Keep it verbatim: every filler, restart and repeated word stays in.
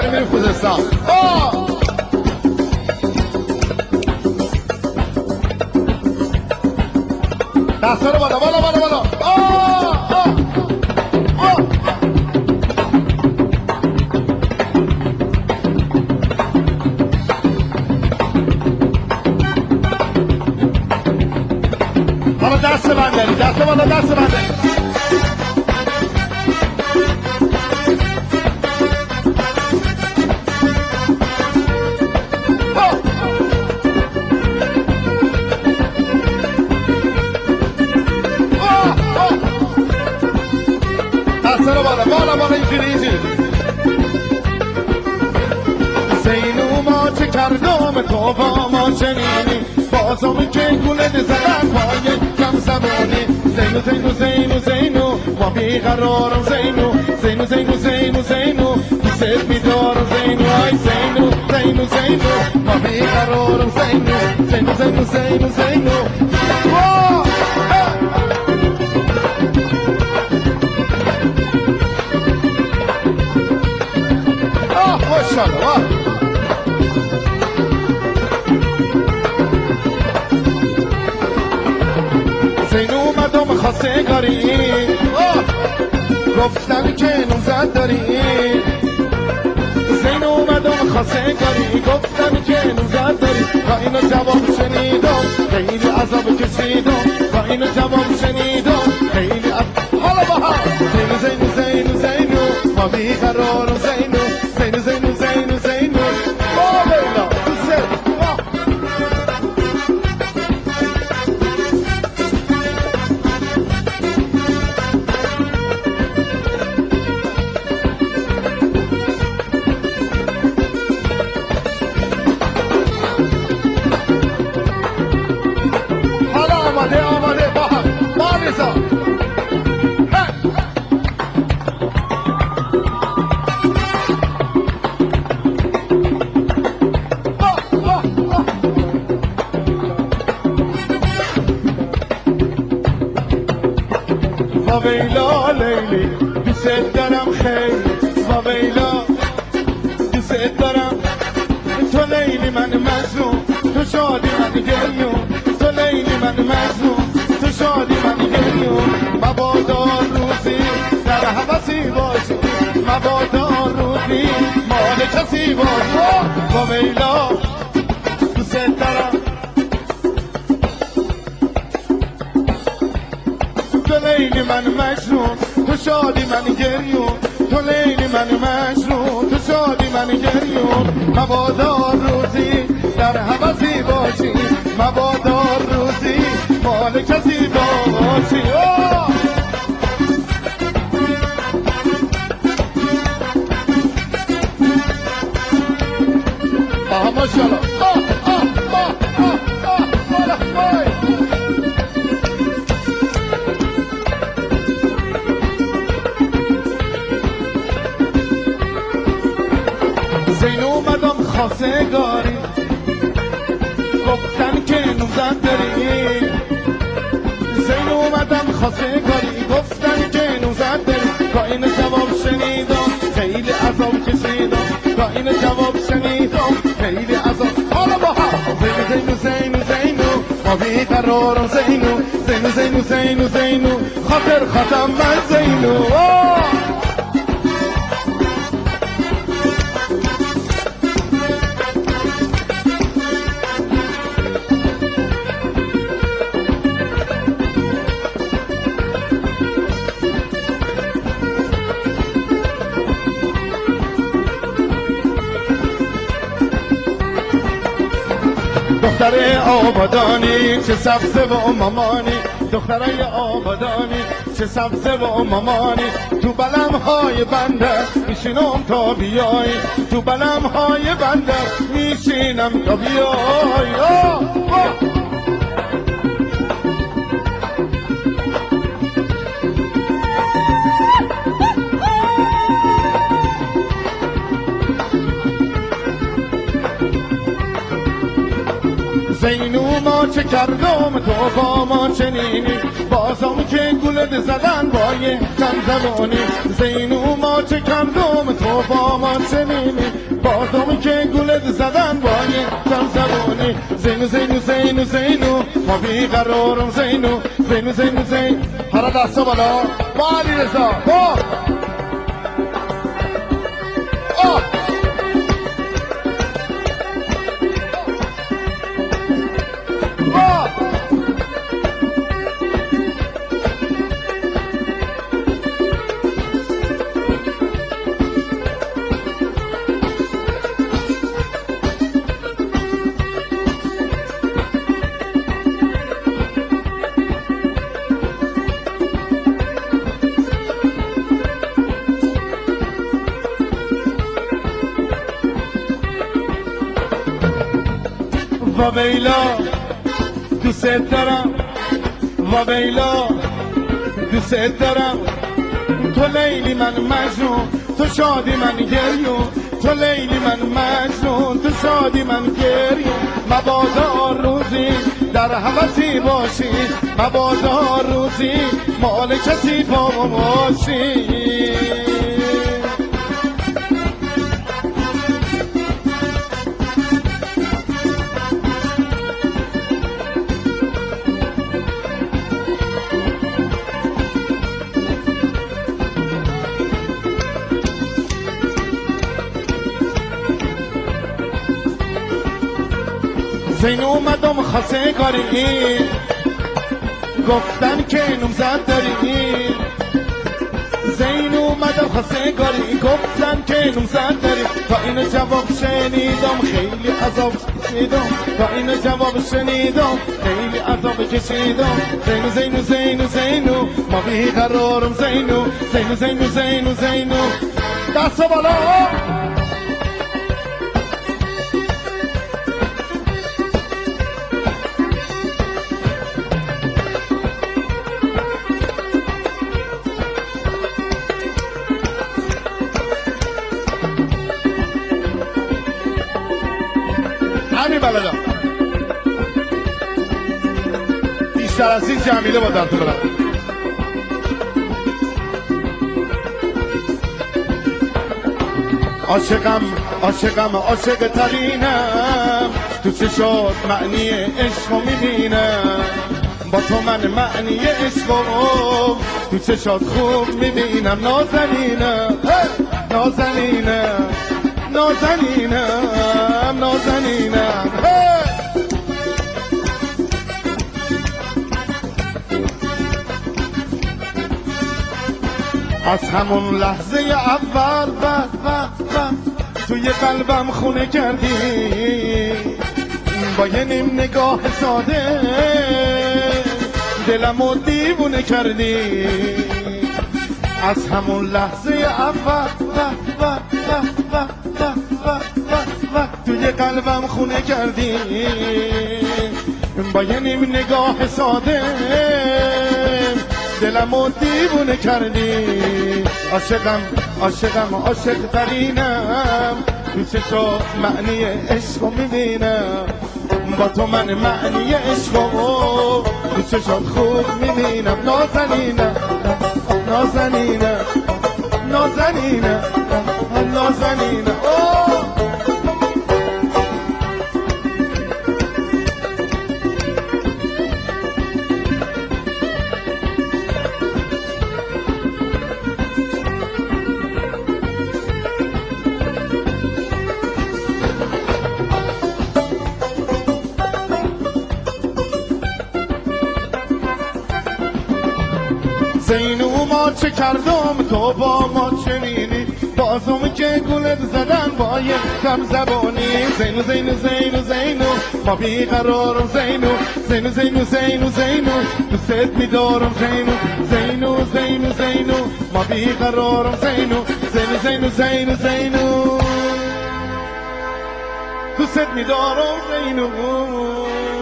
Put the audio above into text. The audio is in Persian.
داریم میریم خوزستان. آه دستا رو بالا بالا بالا بالا. آه آه آه حالا دست بنداری، دست بالا، دست بنداری. دست رو بالا بالا بالا اینجوری اینجوری. زینو ما چه کردم تو با ما چنینی، بازم که گونه زدن پای کم زبانی. زینو زینو زینو زینو ما بیقرارم. زینو زینو زینو زینو زینو دوست میدارم. زینو ای زینو زینو زینو ما بیقرارم. زینو زینو زینو زینو زینو ماشاءالله. زینو اومدم خواستگاری، گفتن که نوزد داری. زینو اومدم خواستگاری، گفتن که نوزد داری. با اینو جواب شنیدم خیلی عذاب کشیدم. با اینو جواب شنیدم خیلی عذاب. حالا با هم زینو زینو زینو زینو ما بیقرارم. زینو زینو زینو زینو زینو با بیلا حالا آماده آماده با هم با بیزا. ویلا لیلی دوست دارم خیلی. ویلا دوست دارم تو لیلی من مظلوم، تو شادی من گریون. تو لیلی من مظلوم، تو شادی من گریون. مبادا روزی در حوثی باشی، مبادا روزی مال کسی باشی. ویلا دوست دارم تو لیلی من مجنون، تو شادی من گریون. تو لیلی من مجنون، تو شادی من گریون. مبادا روزی در حوثی باشی، مبادا روزی مال کسی باشی. آه ماشاءالله. آه آه آه آه آه بالا بای. زینو اومدم خواستگاری، گفتن که نوزد داری. زینو اومدم خواستگاری، گفتن که نوزد داری. با این جواب شنیدم خیلی عذاب کشیدم. با این جواب شنیدم خیلی عذاب. حالا با هم زینو زینو زینو زینو ما بیقرارم. زینو زینو زینو زینو زینو خاطر خاتم من. زینو دختره آبادانی چه سبزه و مامانی. دختره آبادانی چه سبزه و مامانی. تو بلم های بندر میشینم تا بیای. تو بلم های بندر میشینم تا بیای. آه آه. زینو ما چه کردم تو با ما چنینی، بازم که گل زدن با یه کم زبانی. زینو ما چه کردم تو با ما چنینی، بازم که گولت زدن با یه کم زبانی زینو زینو زینو زینو ما بیقرارم زینو زینو زینو زینو هر دستا بالا با علی رضا با آه و ویلا دوست دارم و ویلا دوست دارم تو لیلی من مجنون تو شادی من گریون تو لیلی من مجنون تو شادی من گریون مبادا روزی در حوثی باشی مبادا روزی مال کسی باشی زین اومدم خاصه کاری گفتن که نمزد داری زین اومدم خاصه کاری گفتن که نمزد داری تا این جواب شنیدم خیلی عذاب کشیدم تا این جواب شنیدم خیلی عذاب کشیدم زینو زینو زینو زینو ما بیقرارم زینو زینو زینو زینو زینو دست بالا همین بلدم بیشتر از این جمیله با در تو برم عاشقم عاشقم عاشق ترینم تو چشات معنی عشقو میبینم با تو من معنی عشقو تو چشات خوب میبینم نازنینم نازنینم نازنینم نازنینم از همون لحظه اول و و و توی قلبم خونه کردی با یه نیم نگاه ساده دلمو دیوونه کردی از همون لحظه اول و و و و و و و و توی قلبم خونه کردی با یه نیم نگاه ساده دلمو دیوونه کردی عاشقم عاشقم عاشق ترینم تو چشا معنی عشقو میبینم با تو من معنی عشقو تو چشات خوب میبینم نازنینم نازنینم نازنینم نازنینم زینو ما چه کردم تو با ما چه مینی بازم که گولت زدن با یه کم زبانی زینو زینو زینو زینو ما بیقرارم زینو زینو زینو زینو زینو دوست میدارم زینو زینو زینو زینو ما بیقرارم زینو زینو زینو زینو زینو دوست میدارم زینو